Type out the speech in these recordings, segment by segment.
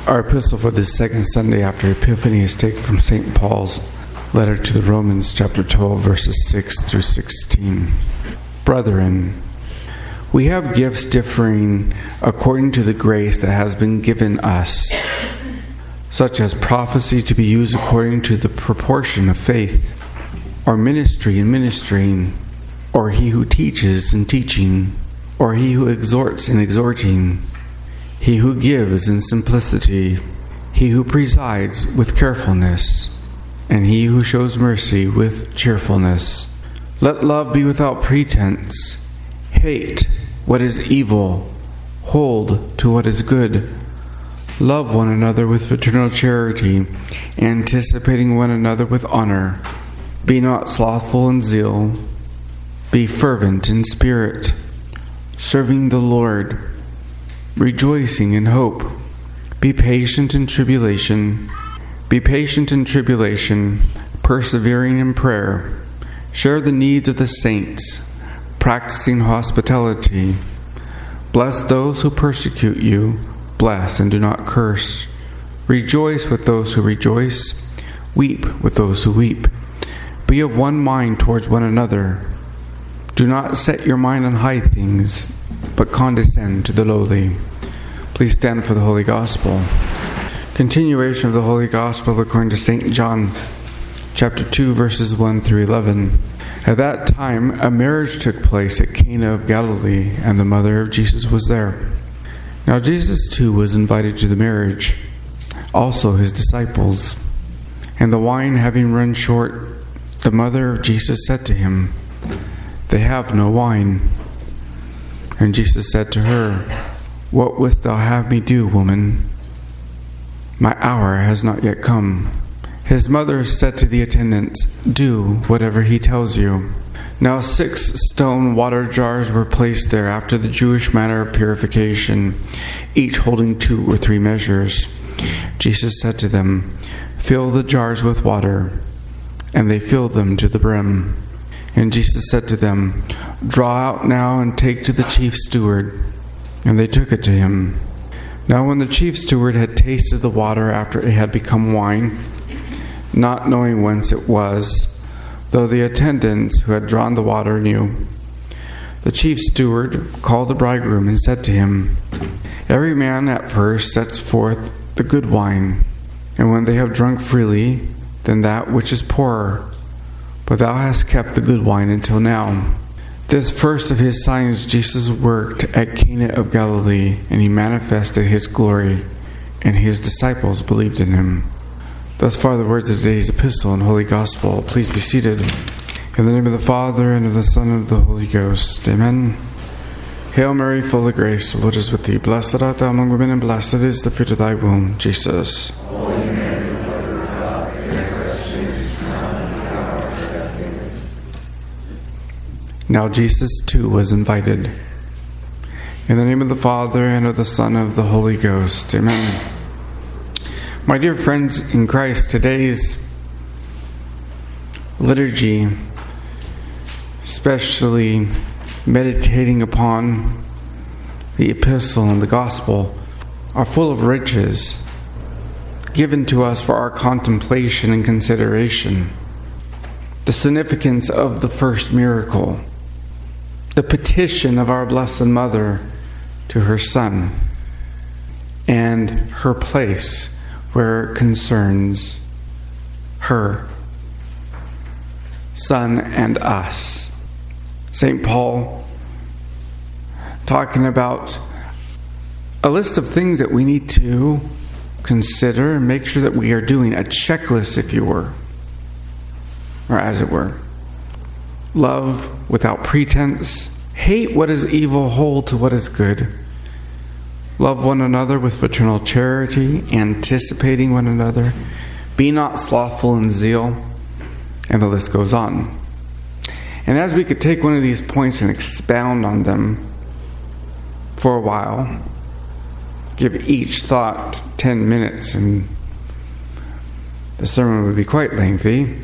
Our epistle for this second Sunday after Epiphany is taken from St. Paul's letter to the Romans, chapter 12, verses 6 through 16. Brethren, we have gifts differing according to the grace that has been given us, such as prophecy to be used according to the proportion of faith, or ministry in ministering, or he who teaches in teaching, or he who exhorts in exhorting, he who gives in simplicity, he who presides with carefulness, and he who shows mercy with cheerfulness. Let love be without pretense. Hate what is evil. Hold to what is good. Love one another with fraternal charity, anticipating one another with honor. Be not slothful in zeal. Be fervent in spirit, serving the Lord, rejoicing in hope. Be patient in tribulation. Be patient in tribulation, persevering in prayer. Share the needs of the saints, practicing hospitality. Bless those who persecute you. Bless and do not curse. Rejoice with those who rejoice. Weep with those who weep. Be of one mind towards one another. Do not set your mind on high things, but condescend to the lowly. Please stand for the Holy Gospel. Continuation of the Holy Gospel according to St. John, chapter 2, verses 1 through 11. At that time, a marriage took place at Cana of Galilee, and the mother of Jesus was there. Now Jesus too was invited to the marriage, also his disciples. And the wine having run short, the mother of Jesus said to him, "They have no wine." And Jesus said to her, "What wouldst thou have me do, woman? My hour has not yet come." His mother said to the attendants, "Do whatever he tells you." Now 6 stone water jars were placed there after the Jewish manner of purification, each holding 2 or 3 measures. Jesus said to them, "Fill the jars with water." And they filled them to the brim. And Jesus said to them, "Draw out now and take to the chief steward." And they took it to him. Now when the chief steward had tasted the water after it had become wine, not knowing whence it was, though the attendants who had drawn the water knew, the chief steward called the bridegroom and said to him, "Every man at first sets forth the good wine, and when they have drunk freely, then that which is poorer. But thou hast kept the good wine until now." This first of his signs Jesus worked at Cana of Galilee, and he manifested his glory, and his disciples believed in him. Thus far the words of today's epistle and Holy Gospel. Please be seated. In the name of the Father, and of the Son, and of the Holy Ghost. Amen. Hail Mary, full of grace, the Lord is with thee. Blessed art thou among women, and blessed is the fruit of thy womb, Jesus. Holy Mary, Mother of God, pray for us sinners, now and at the hour of our death. Amen. Now Jesus too was invited. In the name of the Father, and of the Son, and of the Holy Ghost. Amen. My dear friends in Christ, today's liturgy, especially meditating upon the epistle and the gospel, are full of riches given to us for our contemplation and consideration. The significance of the first miracle, the petition of our Blessed Mother to her Son, and her place where it concerns her Son and us. St. Paul talking about a list of things that we need to consider and make sure that we are doing, a checklist, if you were, or as it were. Love without pretense. Hate what is evil, hold to what is good. Love one another with fraternal charity, anticipating one another. Be not slothful in zeal. And the list goes on. And as we could take one of these points and expound on them for a while, give each thought 10 minutes, and the sermon would be quite lengthy.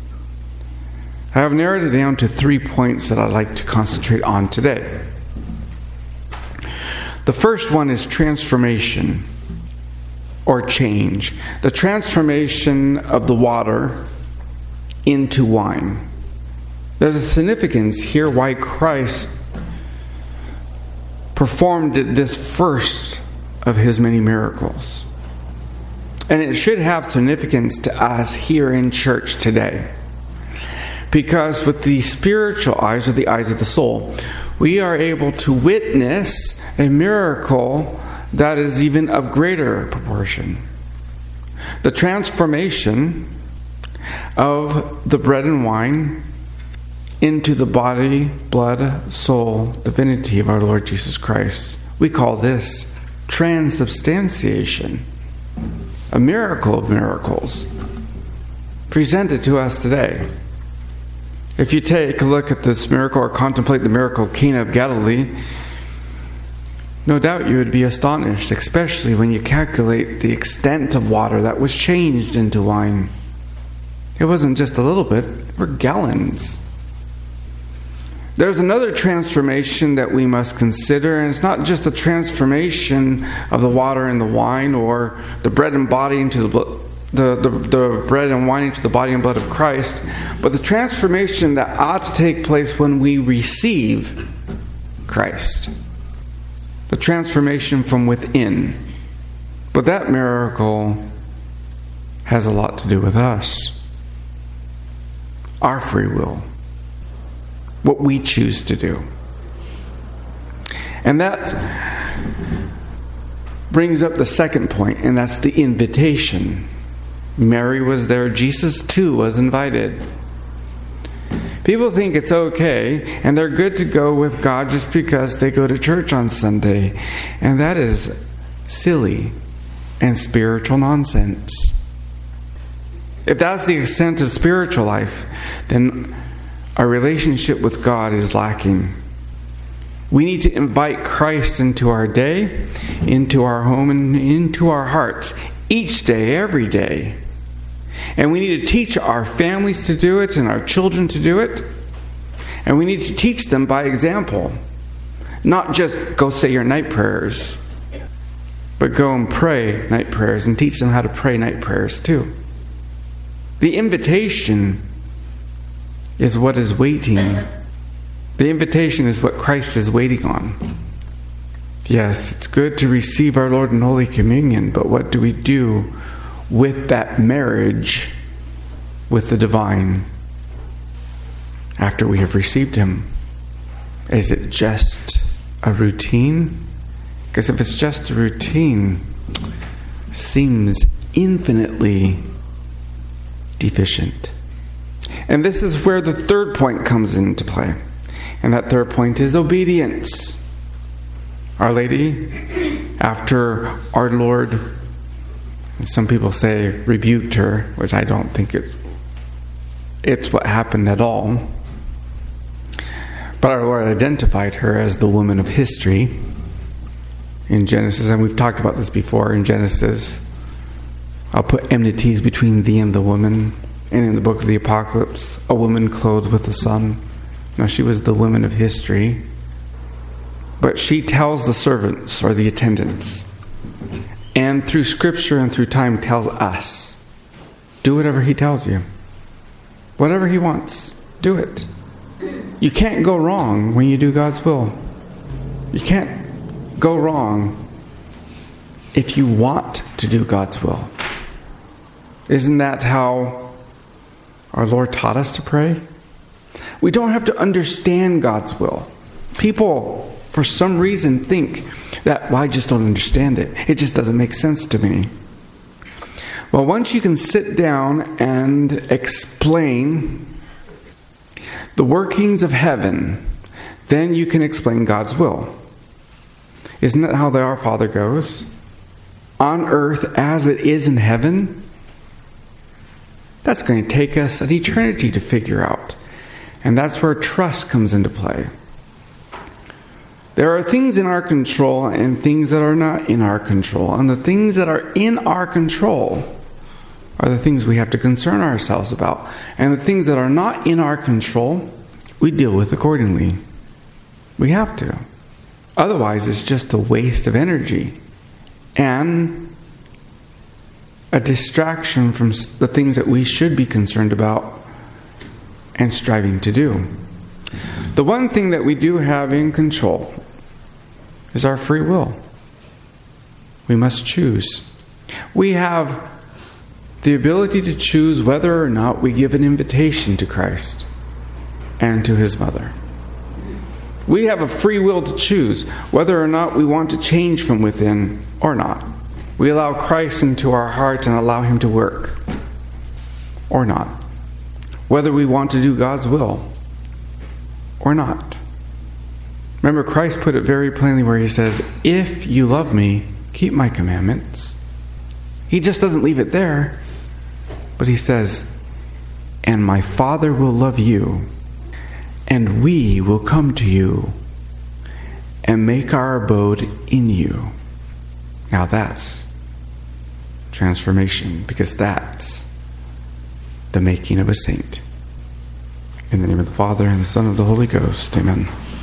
I have narrowed it down to 3 points that I'd like to concentrate on today. The first one is transformation. or change. The transformation of the water into wine. There's a significance here why Christ performed this first of his many miracles. And it should have significance to us here in church today. Because with the spiritual eyes, or the eyes of the soul, we are able to witness a miracle that is even of greater proportion. The transformation of the bread and wine into the body, blood, soul, divinity of our Lord Jesus Christ. We call this transubstantiation. A miracle of miracles presented to us today. If you take a look at this miracle or contemplate the miracle of Cana of Galilee, no doubt you would be astonished, especially when you calculate the extent of water that was changed into wine. It wasn't just a little bit, it were gallons. There's another transformation that we must consider, and it's not just the transformation of the water and the wine, or the bread and body into the blood, the bread and wine into the body and blood of Christ, but the transformation that ought to take place when we receive Christ. The transformation from within. But that miracle has a lot to do with us. Our free will. What we choose to do. And that brings up the second point, and that's the invitation. Mary was there. Jesus too was invited. People think it's okay and they're good to go with God just because they go to church on Sunday. And that is silly and spiritual nonsense. If that's the extent of spiritual life, then our relationship with God is lacking. We need to invite Christ into our day, into our home, and into our hearts each day, every day. And we need to teach our families to do it and our children to do it. And we need to teach them by example. Not just go say your night prayers, but go and pray night prayers and teach them how to pray night prayers too. The invitation is what is waiting. The invitation is what Christ is waiting on. Yes, it's good to receive our Lord in Holy Communion, but what do we do with that marriage with the divine after we have received Him? Is it just a routine? Because if it's just a routine, it seems infinitely deficient. And this is where the third point comes into play. And that third point is obedience. Our Lady, after our Lord, some people say rebuked her, which I don't think it's what happened at all. But our Lord identified her as the woman of history in Genesis, and we've talked about this before in Genesis. I'll put enmities between thee and the woman. And in the book of the Apocalypse, a woman clothed with the sun. Now she was the woman of history. But she tells the servants or the attendants, and through Scripture and through time tells us, do whatever He tells you. Whatever He wants, do it. You can't go wrong when you do God's will. You can't go wrong if you want to do God's will. Isn't that how our Lord taught us to pray? We don't have to understand God's will. People, for some reason, think that, well, I just don't understand it. It just doesn't make sense to me. Well, once you can sit down and explain the workings of heaven, then you can explain God's will. Isn't that how the Our Father goes? On earth as it is in heaven? That's going to take us an eternity to figure out. And that's where trust comes into play. There are things in our control and things that are not in our control. And the things that are in our control are the things we have to concern ourselves about. And the things that are not in our control, we deal with accordingly. We have to. Otherwise, it's just a waste of energy. And a distraction from the things that we should be concerned about and striving to do. The one thing that we do have in control is our free will. We must choose. We have the ability to choose whether or not we give an invitation to Christ and to His mother. We have a free will to choose whether or not we want to change from within or not. We allow Christ into our hearts and allow Him to work or not. Whether we want to do God's will or not. Remember, Christ put it very plainly where He says, if you love me, keep my commandments. He just doesn't leave it there, but He says, and my Father will love you, and we will come to you and make our abode in you. Now that's transformation, because that's the making of a saint. In the name of the Father, and the Son, and the Holy Ghost. Amen.